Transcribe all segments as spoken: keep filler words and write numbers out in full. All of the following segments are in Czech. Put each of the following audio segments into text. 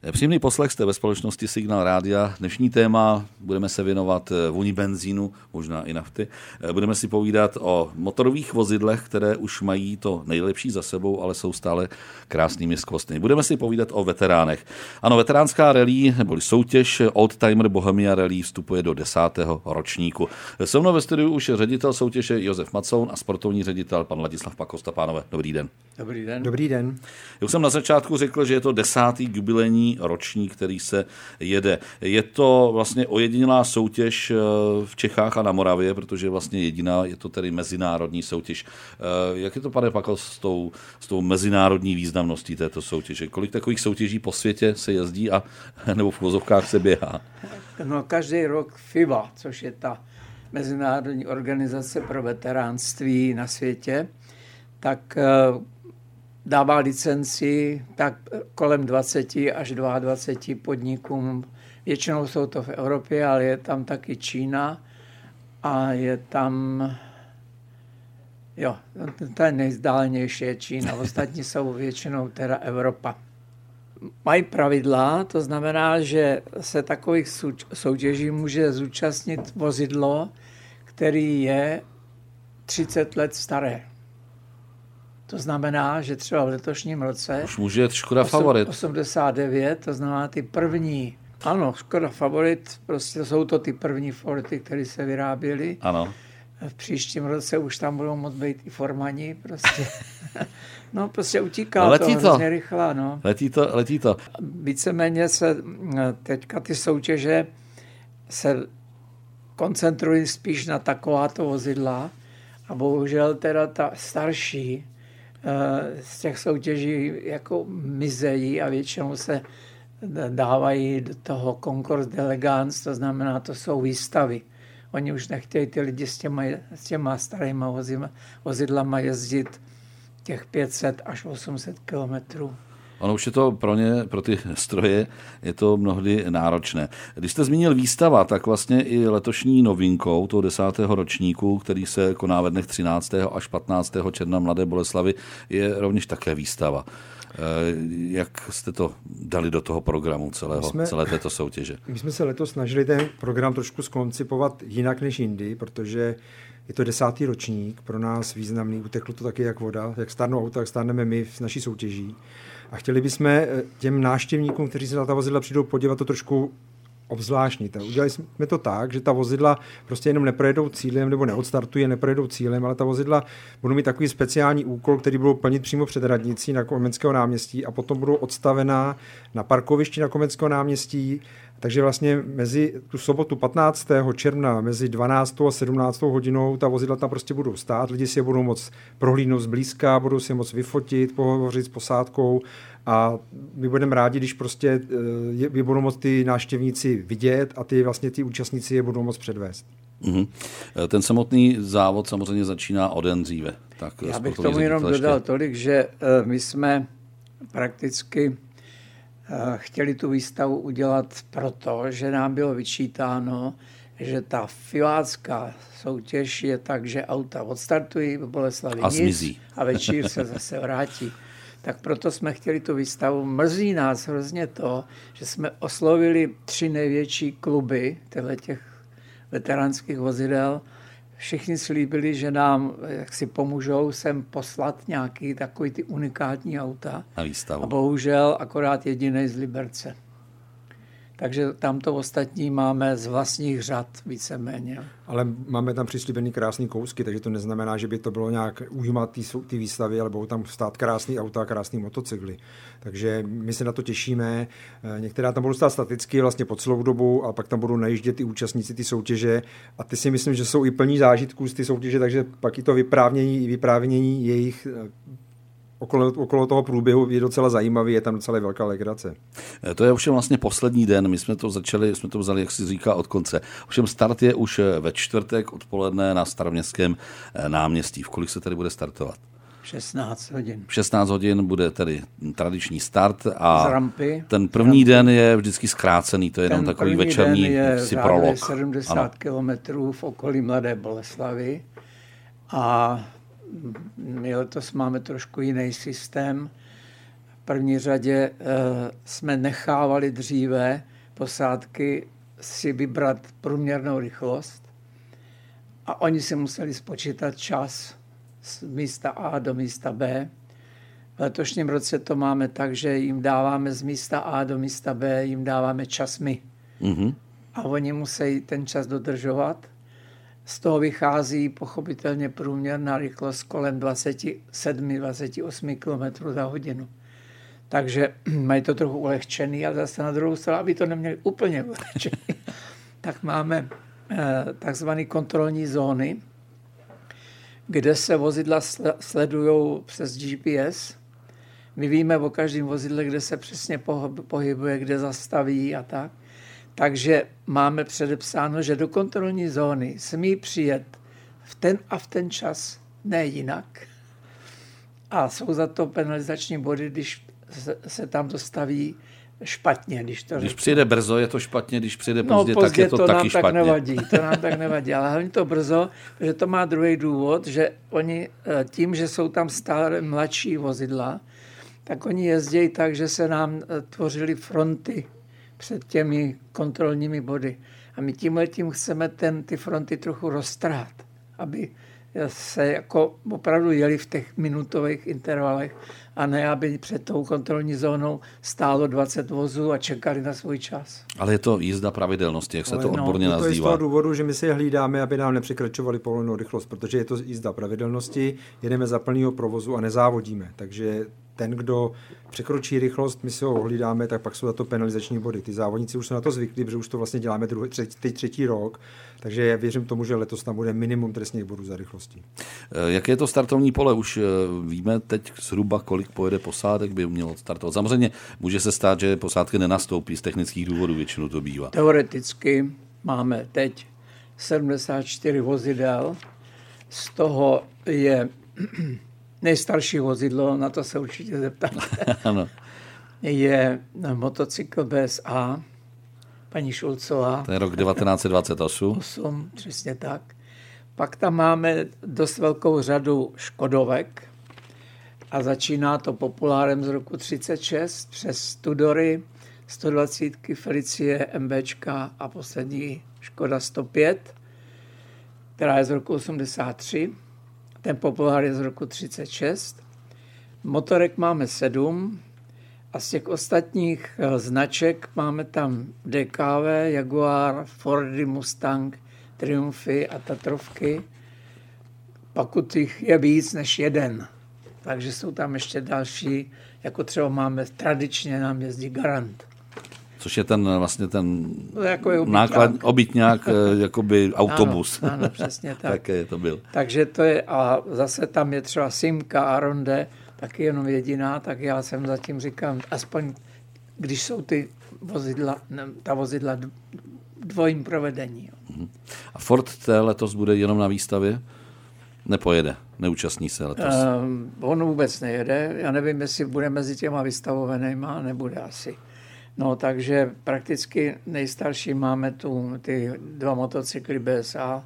Příjemný poslech jste ve společnosti Signál Rádia. Dnešní téma budeme se věnovat vůni benzínu, možná i nafty. Budeme si povídat o motorových vozidlech, které už mají to nejlepší za sebou, ale jsou stále krásnými skvostny. Budeme si povídat o veteránech. Ano, veteránská rally neboli soutěž Oldtimer Bohemia Rally vstupuje do desátého ročníku. Se mnou ve studiu už ředitel soutěže Josef Macoun a sportovní ředitel pan Ladislav Pakosta. Pánové, dobrý den. Dobrý den. Dobrý den. Já už jsem na začátku řekl, že je to desátý jubilejní ročník, který se jede. Je to vlastně ojedinělá soutěž v Čechách a na Moravě, protože vlastně jediná, je to tedy mezinárodní soutěž. Jak je to, pane Pako, s tou, s tou mezinárodní významností této soutěže? Kolik takových soutěží po světě se jezdí a nebo v vozovkách se běhá? No, každý rok F I V A, což je ta mezinárodní organizace pro veteránství na světě, tak dává licenci tak kolem dvacet až dvacet dva podnikům. Většinou jsou to v Evropě, ale je tam taky Čína a je tam, jo, ta nejzdálnější je Čína, ostatní jsou většinou teda Evropa. Mají pravidla, to znamená, že se takových soutěží může zúčastnit vozidlo, který je třicet let staré. To znamená, že třeba v letošním roce už může jet Škoda Favorit. osmdesát devět, to znamená ty první, ano, Škoda Favorit, prostě jsou to ty první Forty, které se vyráběly. Ano. V příštím roce už tam budou moct být i Formani, prostě. No, prostě utíká no, to hrozně rychle, no. Letí to, letí to. Víceméně se teďka ty soutěže se koncentrují spíš na takováto vozidla a bohužel teda ta starší z těch soutěží jako mizejí a většinou se dávají do toho concours d'elegance, to znamená, to jsou výstavy. Oni už nechtějí ty lidi s těma, s těma starýma vozidlama, vozidlama jezdit těch pět set až osm set kilometrů. Ono už je to pro ně, pro ty stroje, je to mnohdy náročné. Když jste zmínil výstava, tak vlastně i letošní novinkou toho desátého ročníku, který se koná ve dnech třináctého až patnáctého června Mladé Boleslavi, je rovněž také výstava. Jak jste to dali do toho programu celého, jsme, celé této soutěže? My jsme se letos snažili ten program trošku zkoncipovat jinak než jindy, protože je to desátý ročník, pro nás významný, uteklo to taky jak voda, jak stárnou auta, jak stárneme my v naší soutěží. A chtěli bychom těm návštěvníkům, kteří se na ta vozidla přijdou podívat, to trošku obzvláštnit. Udělali jsme to tak, že ta vozidla prostě jenom neprojedou cílem nebo neodstartují, neprojedou cílem, ale ta vozidla budou mít takový speciální úkol, který budou plnit přímo před radnicí na Komenského náměstí a potom budou odstavená na parkovišti na Komenského náměstí. Takže vlastně mezi tu sobotu patnáctého června mezi dvanáctou a sedmnáctou hodinou ta vozidla tam prostě budou stát, lidi si je budou moct prohlídnout zblízka, budou si je moct vyfotit, pohovořit s posádkou a my budeme rádi, když prostě je budou moct ty návštěvníci vidět a ty vlastně ty účastníci je budou moct předvést. Mm-hmm. Ten samotný závod samozřejmě začíná o den dříve. Tak já bych tomu jenom dodal tolik, že my jsme prakticky chtěli tu výstavu udělat proto, že nám bylo vyčítáno, že ta filácká soutěž je tak, že auta odstartují v Boleslavi a nic zmizí. A večer se zase vrátí. Tak proto jsme chtěli tu výstavu. Mrzí nás hrozně to, že jsme oslovili tři největší kluby těch veteránských vozidel. Všichni slíbili, že nám jak si pomůžou sem poslat nějaký takový ty unikátní auta. Na výstavu. A bohužel akorát jedinej z Liberce. Takže tamto ostatní máme z vlastních řad víceméně. Ale máme tam přislíbený krásný kousky, takže to neznamená, že by to bylo nějak ujímat ty výstavy, ale budou tam stát krásný auta, krásný motocykly. Takže my se na to těšíme. Některá tam budou stát staticky vlastně po celou dobu a pak tam budou najíždět i účastníci ty soutěže a ty si myslím, že jsou i plní zážitků z ty soutěže, takže pak i to vyprávění, vyprávění jejich Okolo, okolo toho průběhu je docela zajímavý, je tam docela velká legrace. To je ovšem vlastně poslední den, my jsme to začali, jsme to vzali, jak si říká, od konce. Ovšem start je už ve čtvrtek odpoledne na Staroměstském náměstí. V kolik se tady bude startovat? šestnáct hodin. V šestnáct hodin bude tedy tradiční start a rampy, ten první den je vždycky zkrácený, to je jenom ten takový večerní si prolog. sedmdesát kilometrů v okolí Mladé Boleslavy a my letos máme trošku jiný systém. v první řadě jsme nechávali dříve posádky si vybrat průměrnou rychlost a oni si museli spočítat čas z místa A do místa B. V letošním roce to máme tak, že jim dáváme z místa A do místa B, jim dáváme čas my. Mm-hmm. A oni musí ten čas dodržovat. Z toho vychází pochopitelně průměrná rychlost kolem dvacet sedm dvacet osm km za hodinu. Takže mají to trochu ulehčený, ale zase na druhou stranu, aby to neměli úplně ulehčený, tak máme eh, takzvané kontrolní zóny, kde se vozidla sledují přes G P S. My víme o každém vozidle, kde se přesně pohybuje, kde zastaví a tak. Takže máme předepsáno, že do kontrolní zóny smí přijet v ten a v ten čas, ne jinak. A jsou za to penalizační body, když se tam dostaví špatně. Když, to když přijde brzo, je to špatně, když přijde no, pozdě, pozdě, tak je to, to taky nám špatně. Tak nevadí, to nám tak nevadí, ale hlavně to brzo, protože to má druhý důvod, že oni tím, že jsou tam stále mladší vozidla, tak oni jezdí tak, že se nám tvořily fronty před těmi kontrolními body. A my tímhletím chceme ten, ty fronty trochu roztrhat, aby se jako opravdu jeli v těch minutových intervalech a ne, aby před tou kontrolní zónou stálo dvacet vozů a čekali na svůj čas. Ale je to jízda pravidelnosti, jak se Ale to odborně no, nazývá. To je z toho důvodu, že my si je hlídáme, aby nám nepřekračovali povolenou rychlost, protože je to jízda pravidelnosti, jedeme za plného provozu a nezávodíme. Takže ten, kdo překročí rychlost, my si ho ohlídáme, tak pak jsou za to penalizační body. Ty závodníci už jsou na to zvyklí, protože už to vlastně děláme druhý, třetí, třetí rok, takže já věřím tomu, že letos tam bude minimum trestních bodů za rychlostí. Jaké je to startovní pole? Už víme teď zhruba, kolik pojede posádek, by mělo startovat. Samozřejmě může se stát, že posádky nenastoupí z technických důvodů, většinou to bývá. Teoreticky máme teď sedmdesát čtyři vozidel, z toho je nejstarší vozidlo, na to se určitě zeptáte, ano. je motocykl B S A, paní Šulcová. To je rok devatenáct set dvacet osm. osm, přesně tak. Pak tam máme dost velkou řadu Škodovek a začíná to Populárem z roku třicet šest přes Tudory, sto dvacet, Felicie, MBčka a poslední Škoda sto pět, která je z roku osmdesát tři. Ten Populár je z roku třicet šest. Motorek máme sedm a z těch ostatních značek máme tam D K V, Jaguar, Fordy, Mustang, Triumfy a Tatrovky. Pokud jich je víc než jeden. Takže jsou tam ještě další, jako třeba máme tradičně nám jezdí Garant. Což je ten vlastně ten jako je náklad, obytňák, jakoby autobus. Ano, ano, přesně tak. Také to byl. Takže to je, a zase tam je třeba Simca a Ronde, taky jenom jediná, tak já jsem zatím říkám, aspoň když jsou ty vozidla, ne, ta vozidla dvojím provedení. Jo. A Ford té letos bude jenom na výstavě? Nepojede, neúčastní se letos. Um, on vůbec nejede, já nevím, jestli bude mezi těma vystavovanýma, nebude asi. No, takže prakticky nejstarší máme tu ty dva motocykly B S A,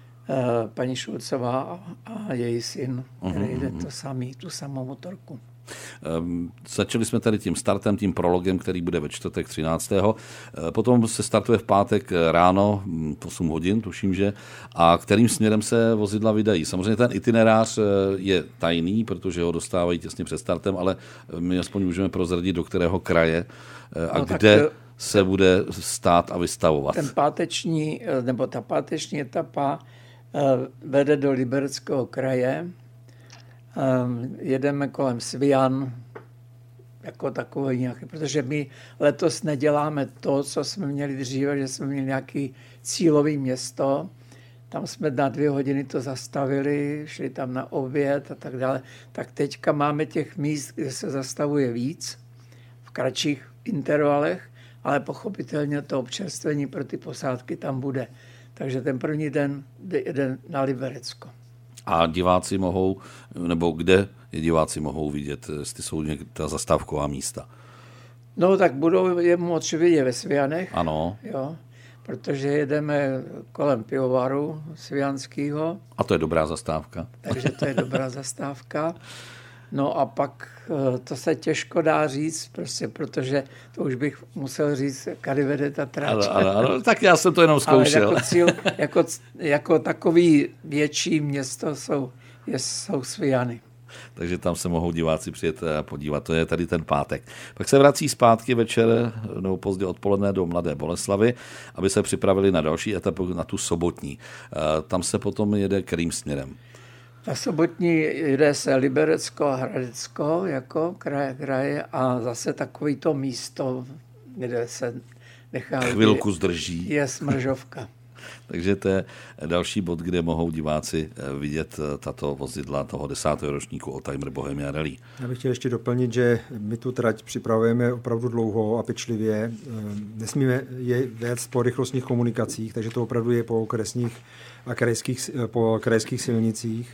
paní Šulcová a její syn, který jde to samý, tu samou motorku. Um, začali jsme tady tím startem, tím prologem, který bude ve čtvrtek třináctého Potom se startuje v pátek ráno, osm hodin, tuším, že, a kterým směrem se vozidla vydají. Samozřejmě ten itinerář je tajný, protože ho dostávají těsně před startem, ale my aspoň můžeme prozradit, do kterého kraje a no, kde tak se bude stát a vystavovat. Ten páteční, nebo ta páteční etapa vede do Libereckého kraje. Jedeme kolem Svian, jako takový nějaký, protože my letos neděláme to, co jsme měli dříve, že jsme měli nějaký cílový město. Tam jsme na dvě hodiny to zastavili, šli tam na oběd a tak dále. Tak teďka máme těch míst, kde se zastavuje víc, v kratších intervalech, ale pochopitelně to občerstvení pro ty posádky tam bude. Takže ten první den jde na Liberecko. A diváci mohou, nebo kde je diváci mohou vidět, jestli jsou ta zastávková místa? No tak budou je moci vidět ve Svianech. Ano. Jo, protože jedeme kolem pivovaru svianského. A to je dobrá zastávka. Takže to je dobrá zastávka. No a pak to se těžko dá říct, prostě, protože to už bych musel říct, kdy vede ta tráč. Ano, ano, ano, tak já jsem to jenom zkoušel. Ale jako, cíl, jako, jako takový větší město jsou, je, jsou Svijany. Takže tam se mohou diváci přijet a podívat. To je tady ten pátek. Pak se vrací zpátky večer nebo pozdě odpoledne do Mladé Boleslavi, aby se připravili na další etapu, na tu sobotní. Tam se potom jede kterým směrem? Ta sobotní jde se Liberecko a Hradecko jako kraje, kraje a zase takový to místo, kde se nechá... Chvilku zdrží. Je Smržovka. Takže to je další bod, kde mohou diváci vidět tato vozidla toho desátého ročníku Oldtimer Bohemia Rally. Já bych chtěl ještě doplnit, že my tu trať připravujeme opravdu dlouho a pečlivě. Nesmíme je vést po rychlostních komunikacích, takže to opravdu je po okresních a krajských, po krajských silnicích.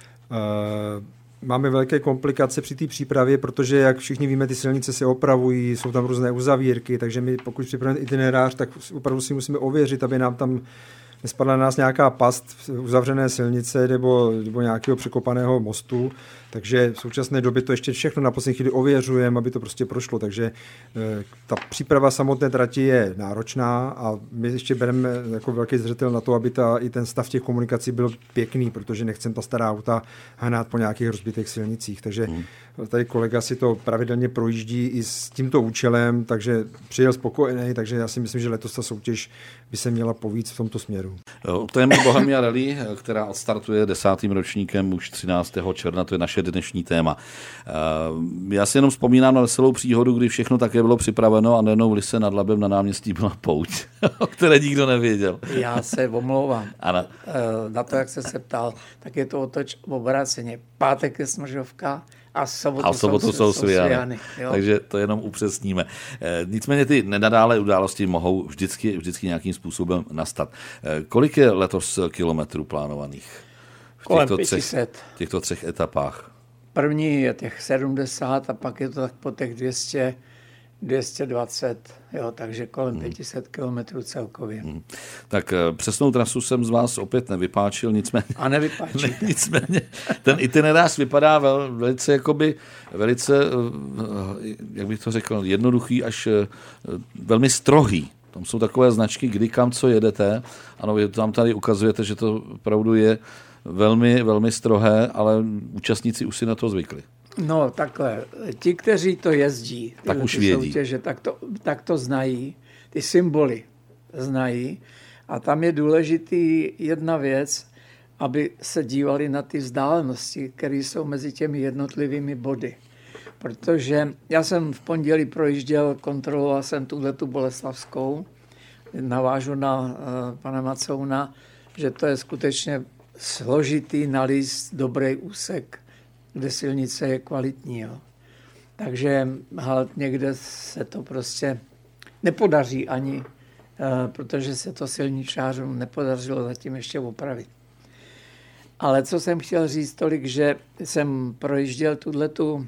Máme velké komplikace při té přípravě, protože, jak všichni víme, ty silnice se opravují, jsou tam různé uzavírky, takže my, pokud připravujeme itinerář, tak opravdu si musíme ověřit, aby nám tam nespadla na nás nějaká past uzavřené silnice nebo, nebo nějakého překopaného mostu. Takže v současné době to ještě všechno na poslední chvíli ověřujeme, aby to prostě prošlo. Takže e, ta příprava samotné trati je náročná a my ještě bereme jako velký zřetel na to, aby ta, i ten stav těch komunikací byl pěkný, protože nechcem ta stará auta hnát po nějakých rozbitých silnicích. Takže hmm. tady kolega si to pravidelně projíždí i s tímto účelem, takže přijel spokojený, takže já si myslím, že letos ta soutěž by se měla povíct v tomto směru. Téma Bohemia Rally, která odstartuje desátým ročníkem už třináctého června, to je naše dnešní téma. Já si jenom vzpomínám na veselou příhodu, kdy všechno také bylo připraveno a najednou v Lise nad Labem na náměstí byla pouť, o které nikdo nevěděl. Já se omlouvám. Ano. Na to, jak jste se ptal, tak je to otoč obráceně. Pátek je Smržovka a sobotu, a sobotu jsou, jsou Svijany. Svijany. Takže to jenom upřesníme. E, nicméně ty nenadále události mohou vždycky, vždycky nějakým způsobem nastat. E, kolik je letos kilometrů plánovaných v Kolem těchto pět set. třech, těchto třech etapách? První je těch sedmdesát a pak je to tak po těch dvě stě, dvě stě dvacet, jo, takže kolem hmm. pět set kilometrů celkově. Hmm. Tak přesnou trasu jsem z vás opět nevypáčil, nicméně... A nevypáčíte. Nicméně ten itinerář vypadá vel, velice, jakoby, velice, jak bych to řekl, jednoduchý až velmi strohý. Tam jsou takové značky, kdy kam co jedete. Ano, vy tam tady ukazujete, že to opravdu je velmi, velmi strohé, ale účastníci už si na to zvykli. No takhle, ti, kteří to jezdí, tak už vědí. Soutěže, tak, to, tak to znají, ty symboly znají a tam je důležitý jedna věc, aby se dívali na ty vzdálenosti, které jsou mezi těmi jednotlivými body. Protože já jsem v pondělí projížděl, kontroloval jsem tuhletu Boleslavskou, navážu na uh, pana Macouna, že to je skutečně složitý nalíst dobrý úsek, kde silnice je kvalitní. Jo. Takže halt někde se to prostě nepodaří ani, protože se to silničářům nepodařilo zatím ještě opravit. Ale co jsem chtěl říct tolik, že jsem projížděl tuhletu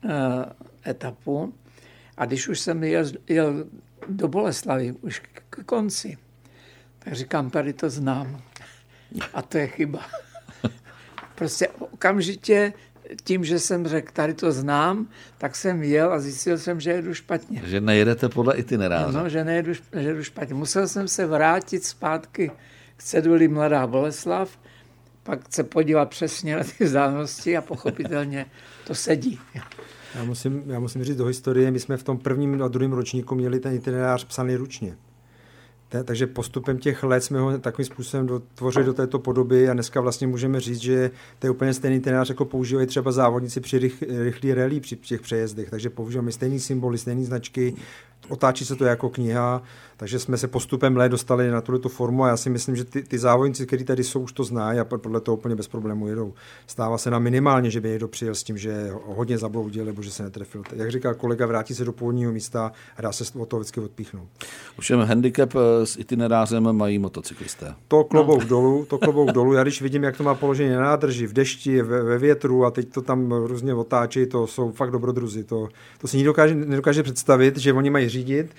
etapu a když už jsem jel, jel do Boleslavy, už k konci, tak říkám, tady to znám. A to je chyba. Prostě okamžitě tím, že jsem řekl, tady to znám, tak jsem jel a zjistil jsem, že jedu špatně. Že nejedete podle itineráře. No, že nejedu, že jedu špatně. Musel jsem se vrátit zpátky k ceduli Mladá Boleslav, pak se podívat přesně na ty vzdálenosti a pochopitelně to sedí. Já musím, já musím říct do historie, my jsme v tom prvním a druhém ročníku měli ten itinerář psaný ručně. Takže postupem těch let jsme ho takovým způsobem dotvořili do této podoby a dneska vlastně můžeme říct, že to je úplně stejný itinerář, jako používají třeba závodníci při rych, rychlý rally, při těch přejezdech. Takže používáme stejný symboly, stejné značky, otáčí se to jako kniha, takže jsme se postupem let dostali na tuto formu a já si myslím, že ty, ty závodníci, kteří tady jsou, už to znají a podle toho úplně bez problémů jedou. Stává se nám minimálně, že by někdo přijel s tím, že hodně zabloudil nebo že se netrefil. Jak říká kolega, vrátí se do původního místa a dá se od toho vždycky odpíchnout. Ovšem handicap s itinerářem mají motocyklisté. To klobouk no. dolů, to klobouk dolů. Já když vidím, jak to má položení na nádrži, v dešti, ve, ve větru a teď to tam různě otáčí, to jsou fakt dobrodruzi. To, to si nedokáže, nedokáže představit, že oni mají řídit,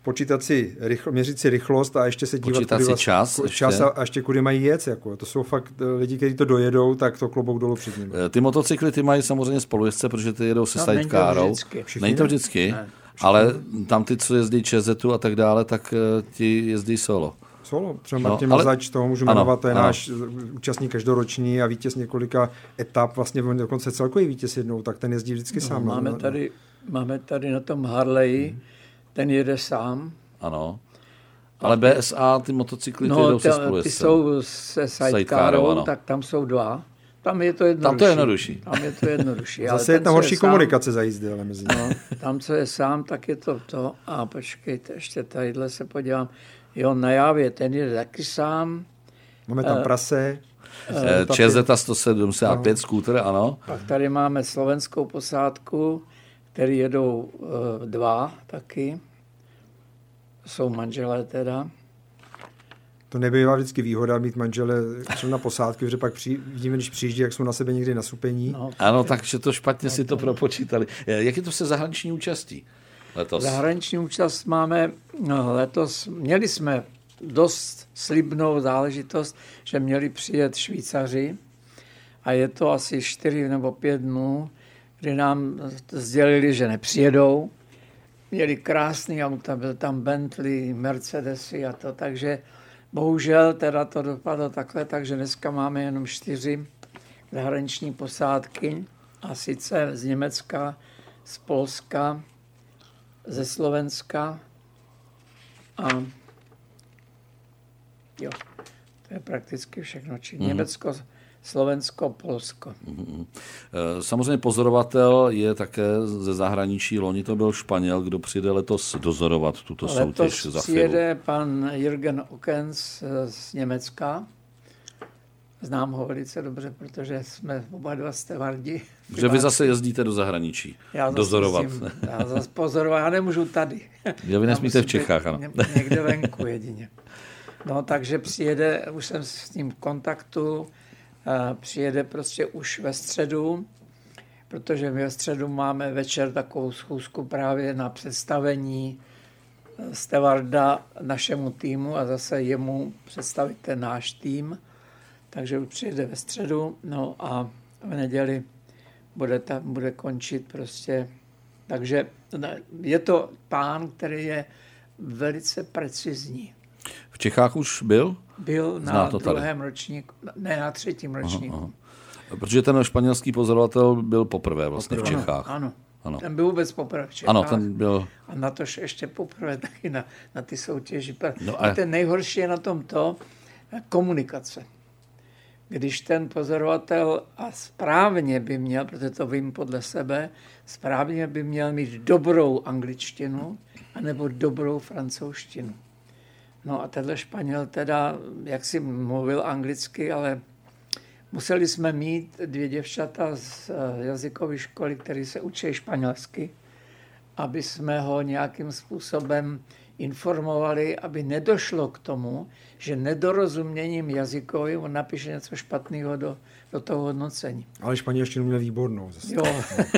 počítat si, rychl, měřit si rychlost a ještě se dívat, počítat kudy si vlastně, čas, čas a, a ještě kudy mají jet. Jako. To jsou fakt lidi, kteří to dojedou, tak to klobouk dolů před nimi. Ty motocykly, ty mají samozřejmě spolujezdce, protože ty jedou se no, sidecarou. Není to vždycky, ne, ale tam ty, co jezdí Čezetu a tak dále, tak ti jezdí solo. Solo. Třeba Martin no, Mazač, toho můžu jmenovat, to je ano. náš účastník každoroční a vítěz několika etap, vlastně dokonce celkový vítěz jednou, tak ten jezdí vždycky no, sám. Máme, no, tady, máme tady na tom Harley, hmm. ten jede sám. Ano. Ale B S A, ty motocykly, ty no, jedou se spolujezdcem. Ty jsou se sidecarou, tak tam jsou dva. Tam je to jednodušší. Tam to je jednodušší. Tam je to jednodušší. Zase je tam horší je komunikace sám, za jízdy, ale mezi no, tam, co je sám, tak je to to. A počkejte, ještě tadyhle se podívám. Jo, na Jávě, ten je taky sám. Máme tam prase. Uh, Čezeta sto sedmdesát pět, no. Skútr, ano. Pak tady máme slovenskou posádku, který jedou uh, dva taky. Jsou manželé teda. To nebývá vždycky výhoda mít manžele na posádky, protože pak při, vidíme, když přijíždí, jak jsou na sebe někdy nasupení. No, ano, takže to špatně no, si to propočítali. Jak je to se zahraniční účastí letos? Zahraniční účast máme no, letos. Měli jsme dost slibnou záležitost, že měli přijet Švýcaři a je to asi čtyři nebo pět dnů, kdy nám sdělili, že nepřijedou. Měli krásný auta, byl tam Bentley, Mercedesy a to, takže bohužel teda to dopadlo takhle, takže dneska máme jenom čtyři zahraniční posádky a sice z Německa, z Polska, ze Slovenska a jo, to je prakticky všechno. Či mm-hmm. Německo, Slovensko, Polsko. Mm-hmm. Samozřejmě pozorovatel je také ze zahraničí. Loni to byl Španěl, kdo přijde letos dozorovat tuto letos soutěž za F I V. Letos přijede pan Jürgen Okens z Německa. Znám ho velice dobře, protože jsme oba dva stevardi. Že vy zase jezdíte do zahraničí já dozorovat. Jezdím, já zase pozorovat, já nemůžu tady. Já vy nesmíte v Čechách, ano. Někde venku jedině. No, takže přijede, už jsem s ním v kontaktu, přijede prostě už ve středu, protože my ve středu máme večer takovou schůzku právě na představení stevarda našemu týmu a zase jemu představit ten náš tým. Takže už přijede ve středu, no a v neděli bude, ta, bude končit prostě. Takže je to pán, který je velice precizní. V Čechách už byl? Byl na druhém ročníku, ne na třetím ročníku. Aha, aha. Protože ten španělský pozorovatel byl poprvé vlastně poprvé. v Čechách. Ano, ano, ten byl vůbec poprvé v Čechách. Ano, ten byl... A na to ještě poprvé taky na, na ty soutěži. No a... a ten nejhorší je na tom to, komunikace. Když ten pozorovatel, a správně by měl, protože to vím podle sebe, správně by měl mít dobrou angličtinu anebo dobrou francouzštinu. No a tenhle Španěl teda, jak si mluvil anglicky, ale museli jsme mít dvě děvčata z jazykové školy, které se učí španělsky, aby jsme ho nějakým způsobem informovali, aby nedošlo k tomu, že nedorozuměním jazykovým on napíše něco špatného do, do toho hodnocení. Ale španělštinu měl výbornou. Zase. Jo.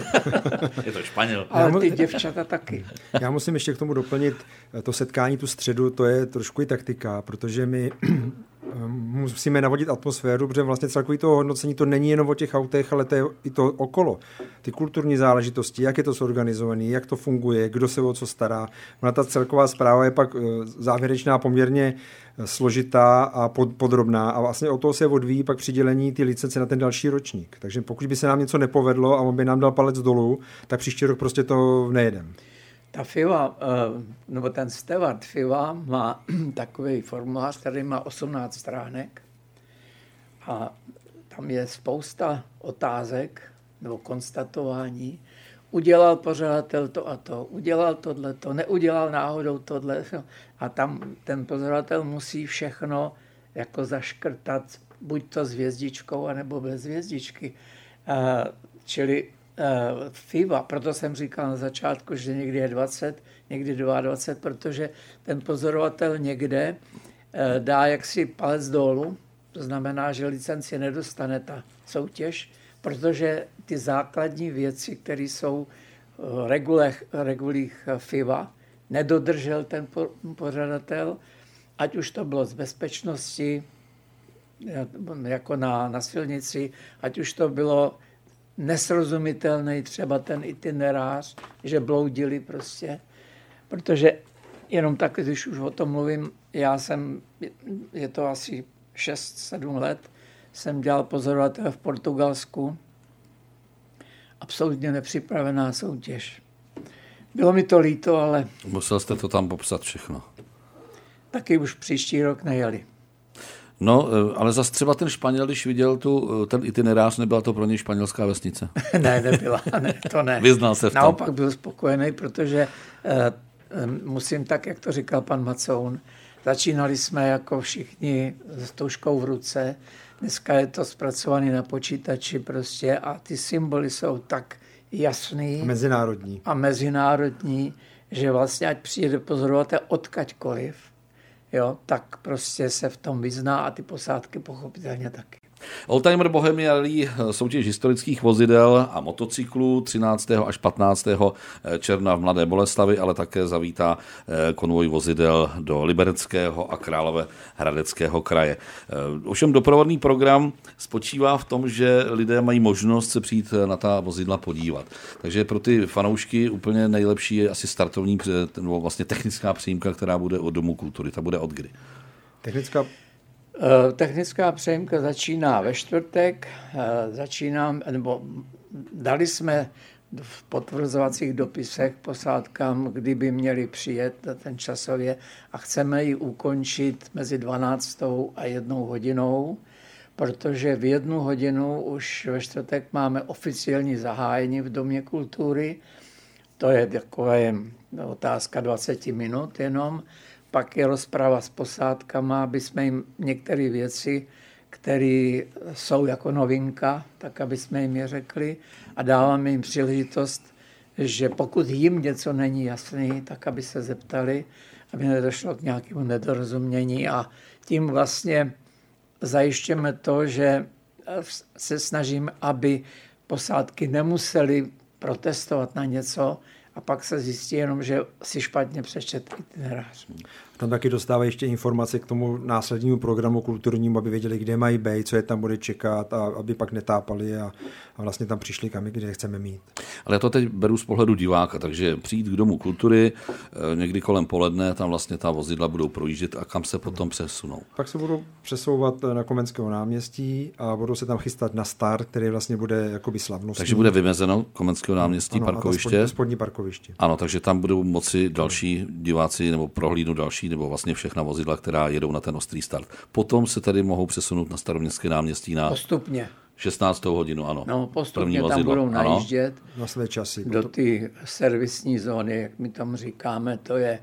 Je to Španěl. Ale ty děvčata taky. Já musím ještě k tomu doplnit to setkání tu středu, to je trošku i taktika, protože my musíme navodit atmosféru, protože vlastně celkový toho hodnocení to není jenom o těch autech, ale to je i to okolo. Ty kulturní záležitosti, jak je to zorganizované, jak to funguje, kdo se o co stará. Ona ta celková zpráva je pak závěrečná poměrně složitá a podrobná a vlastně o toho se odvíjí pak přidělení ty licence na ten další ročník. Takže pokud by se nám něco nepovedlo a on by nám dal palec dolů, tak příští rok prostě to nejedem. Ta F I V A, nebo ten steward F I V A má takový formulář, který má osmnáct stránek a tam je spousta otázek nebo konstatování. Udělal pořadatel to a to, udělal tohle, to neudělal náhodou tohle. A tam ten pozorovatel musí všechno jako zaškrtat, buď to s hvězdičkou, anebo bez hvězdičky. Čili F I V A, proto jsem říkal na začátku, že někdy je dvacet, někdy dvacet dva, protože ten pozorovatel někde dá jaksi palec dolů, to znamená, že licenci nedostane ta soutěž, protože ty základní věci, které jsou v regulích, regulích F I V A, nedodržel ten pořadatel, ať už to bylo z bezpečnosti, jako na, na silnici, ať už to bylo nesrozumitelný třeba ten itinerář, že bloudili prostě, protože jenom tak, když už o tom mluvím, já jsem, je to asi šest sedm let, jsem dělal pozorovatele v Portugalsku, absolutně nepřipravená soutěž. Bylo mi to líto, ale... Musel jste to tam popsat všechno. Taky už příští rok nejeli. No, ale zase třeba ten Španěl, když viděl tu, ten itinerář, nebyla to pro něj španělská vesnice? Ne, nebyla, ne, to ne. Vyznal se v tom. Naopak byl spokojený, protože eh, musím tak, jak to říkal pan Macoun, začínali jsme jako všichni s toužkou v ruce, dneska je to zpracované na počítači prostě a ty symboly jsou tak jasný. Mezinárodní. A mezinárodní, že vlastně ať přijde pozorovatel odkaďkoliv, jo, tak prostě se v tom vyzná a ty posádky pochopitelně taky. Oldtimer Bohemia Rally, soutěž historických vozidel a motocyklů třináctého až patnáctého června v Mladé Boleslavi, ale také zavítá konvoj vozidel do Libereckého a Královéhradeckého kraje. Ovšem doprovodný program spočívá v tom, že lidé mají možnost se přijít na ta vozidla podívat. Takže pro ty fanoušky úplně nejlepší je asi startovní, nebo vlastně technická přijímka, která bude od Domu kultury. Ta bude od kdy? Technická Technická přejímka začíná ve čtvrtek, začínám, nebo dali jsme v potvrzovacích dopisech posádkám, kdyby měli přijet ten časově a chceme ji ukončit mezi dvanáctou a jednou hodinou, protože v jednu hodinu už ve čtvrtek máme oficiální zahájení v Domě kultury. To je taková otázka dvacet minut jenom. Pak je rozprava s posádkama, aby jsme jim některé věci, které jsou jako novinka, tak aby jsme jim je řekli a dáváme jim příležitost, že pokud jim něco není jasný, tak aby se zeptali, aby nedošlo k nějakému nedorozumění a tím vlastně zajišťujeme to, že se snažím, aby posádky nemuseli protestovat na něco, a pak se zjistí jenom, že si špatně přečet itinerář. Tam taky dostávají ještě informace k tomu následnímu programu kulturnímu, aby věděli, kde mají být, co je tam bude čekat a aby pak netápali a, a vlastně tam přišli kam, kde chceme mít. Ale já to teď beru z pohledu diváka, takže přijít k Domu kultury, někdy kolem poledne, tam vlastně ta vozidla budou projíždět a kam se potom přesunou? Pak se budou přesouvat na Komenského náměstí a budou se tam chystat na start, který vlastně bude jakoby slavnostní. Takže bude vymezeno Komenského náměstí, ano, parkoviště? Ano, spodní parkoviště. Ano, takže tam budou moci další diváci nebo prohlídnout další nebo vlastně všechna vozidla, která jedou na ten ostrý start. Potom se tady mohou přesunout na Staroměstské náměstí na postupně. šestnáctou hodinu, ano. No, postupně tam budou najíždět na své časy. Do ty servisní zóny, jak my tam říkáme, to je,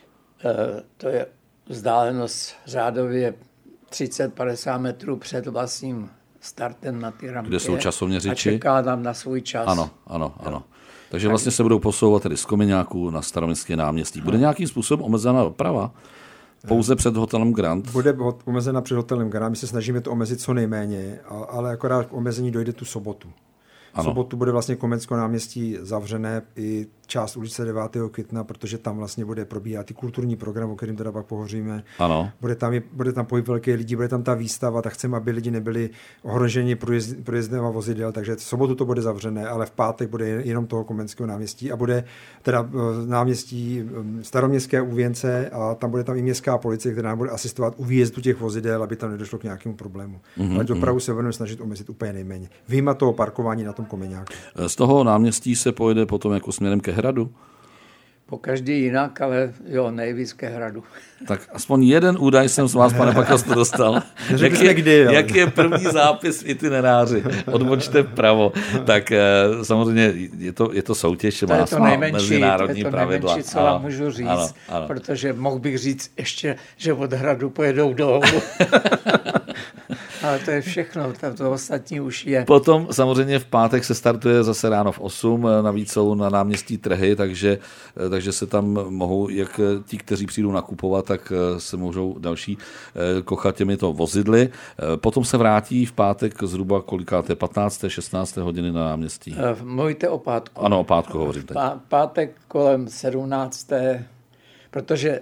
to je vzdálenost řádově třicet padesát metrů před vlastním startem na ty rampě. Kde jsou časoměřiči. A čeká tam na svůj čas. Ano, ano, ano. Takže vlastně se budou posouvat tedy z Komeňáku na Staroměstské náměstí. Bude nějakým způsobem omezená doprava? Pouze před hotelem Grand? Bude omezena před hotelem Grand. My se snažíme to omezit co nejméně, ale akorát k omezení dojde tu sobotu. V sobotu bude vlastně Komenské náměstí zavřené i část ulice devátého května, protože tam vlastně bude probíhat i kulturní program, o kterém teda pak pohoříme. Ano. Bude tam, bude tam pohyb velké lidí, bude tam ta výstava, tak chceme, aby lidi nebyli ohroženi projezd, projezdem a vozidel, takže v sobotu to bude zavřené, ale v pátek bude jenom toho Komenského náměstí a bude teda náměstí Staroměstské u Věnce a tam bude tam i městská policie, která nám bude asistovat u výjezdu těch vozidel, aby tam nedošlo k nějakému problému. Mm-hmm. Ale dopravu se budeme snažit omezit úplně nejméně. Vyjma toho parkování na tom Komeňáku. Z toho náměstí se pojede potom jako směrem ke Hradu? Po každý jinak, ale jo, nejvíc ke Hradu. Tak aspoň jeden údaj jsem z vás, pane Pakasto, dostal. Jak je, kdy, jak je první zápis v itineráři? Odbočte vpravo. Tak samozřejmě je to, je to soutěž, to má to mezinárodní to je to pravidla. Nejmenší, co vám můžu říct, ano, ano. Protože mohl bych říct ještě, že od Hradu pojedou dolů. Ale to je všechno, to ostatní už je. Potom samozřejmě v pátek se startuje zase ráno v osm, navíc jsou na náměstí trhy, takže, takže se tam mohou, jak ti, kteří přijdou nakupovat, tak se můžou další kochat těmito vozidly. Potom se vrátí v pátek zhruba kolikáté, patnácté, šestnácté hodiny na náměstí. Mluvíte o pátku. Ano, o pátku hovořím teď. Pátek kolem sedmnácté protože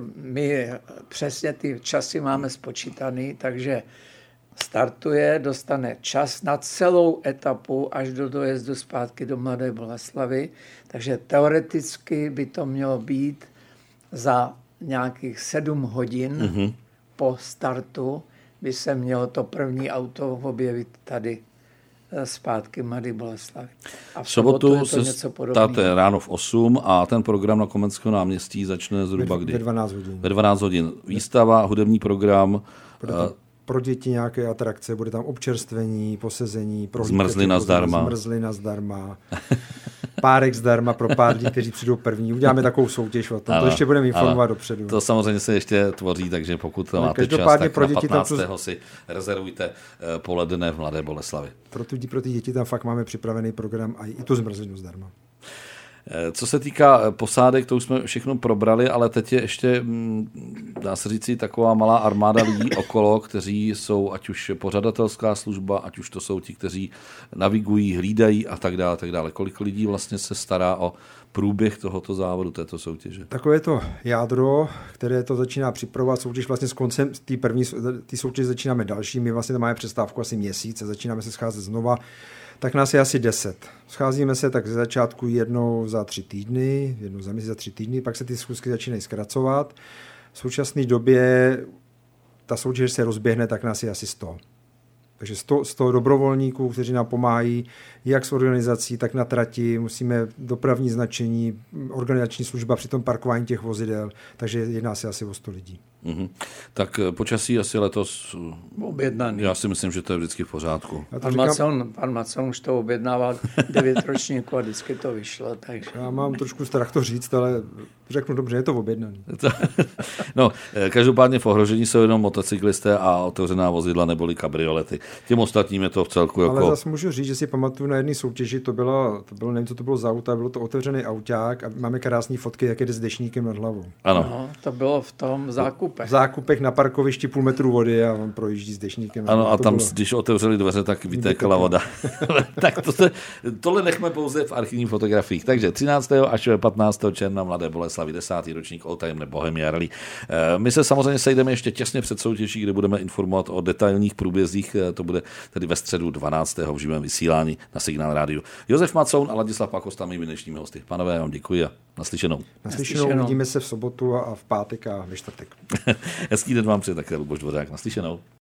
my přesně ty časy máme spočítaný, takže startuje, dostane čas na celou etapu až do dojezdu zpátky do Mladé Boleslavi, takže teoreticky by to mělo být za nějakých sedm hodin mm-hmm. po startu by se mělo to první auto objevit tady zpátky Mladé Boleslavi. A v sobotu, sobotu je to něco podobného. Státe ráno v osm a ten program na Komenského náměstí začne zhruba kdy? Ve dvanáct hodin. Ve dvanáct hodin. Výstava, hudební program. Pro děti nějaké atrakce, bude tam občerstvení, posezení, zmrzlina zdarma. Zmrzlina zdarma. Párek zdarma pro pár lidí, kteří přijdou první. Uděláme takovou soutěž o tom. Ano, to ještě budeme informovat dopředu. To samozřejmě se ještě tvoří, takže pokud to no, máte čas, tak pro na děti patnáctého tam... si rezervujte poledne v Mladé Boleslavi. Pro ty, pro ty děti tam fakt máme připravený program a i tu zmrzlinu zdarma. Co se týká posádek, to už jsme všechno probrali, ale teď je ještě, dá se říct, taková malá armáda lidí okolo, kteří jsou ať už pořadatelská služba, ať už to jsou ti, kteří navigují, hlídají a tak dále, a tak dále. Kolik lidí vlastně se stará o průběh tohoto závodu, této soutěže? Takové to jádro, které to začíná připravovat soutěž, vlastně s koncem té první té soutěže začínáme další, my vlastně tam máme přestávku asi měsíc a začínáme se scházet znova. Tak nás je asi deset. Scházíme se tak ze začátku jednou za tři týdny, jednou za měsíc za tři týdny, pak se ty schůzky začínají zkracovat. V současné době ta soutěž se rozběhne, tak nás je asi sto. Takže sto, sto dobrovolníků, kteří nám pomáhají jak s organizací, tak na trati. Musíme dopravní značení, organizační služba při tom parkování těch vozidel, takže jedná se asi o sto lidí. Mm-hmm. Tak počasí asi letos objednaný. Já si myslím, že to je vždycky v pořádku. Pan Macon, pan Macon už to objednával devět ročníků a vždycky to vyšlo. Takže... Já mám trošku strach to říct, ale řeknu dobře, je to objednaný. No, každopádně v ohrožení jsou jenom motocyklisté a otevřená vozidla neboli kabriolety. Těm ostatním je to v celku jako... Ale zase můžu říct, že si pamatuju na jedné soutěži, to bylo, to bylo, nevím, co to bylo za auta, bylo to otevřený auták a máme krásné fotky, jak jde s deštníkem nad hlavou. Ano. No, to bylo v tom zákupech. V zákupech na parkovišti půl metru vody a on projíždí s deštníkem. Ano, a to tam, bylo... když otevřeli dveře, tak vytékala voda. Tak to se, tohle nechme pouze v archivních fotografiích. Takže třináctého až patnáctého června Mladé Boleslavi, desátý ročník Oldtimer Bohemia Rally. My se samozřejmě sejdeme ještě těsně před soutěží, kde budeme informovat o detailních průbězích. To bude tedy ve středu dvanáctého v živém vysílání na Signál rádiu. Josef Macoun a Ladislav Pakosta, mými dnešními hosty. Pánové, já vám děkuji a naslyšenou. Naslyšenou, uvidíme se v sobotu a v pátek a ve čtvrtek. Hezký den vám přeje také Luboš Dvořák. Naslyšenou.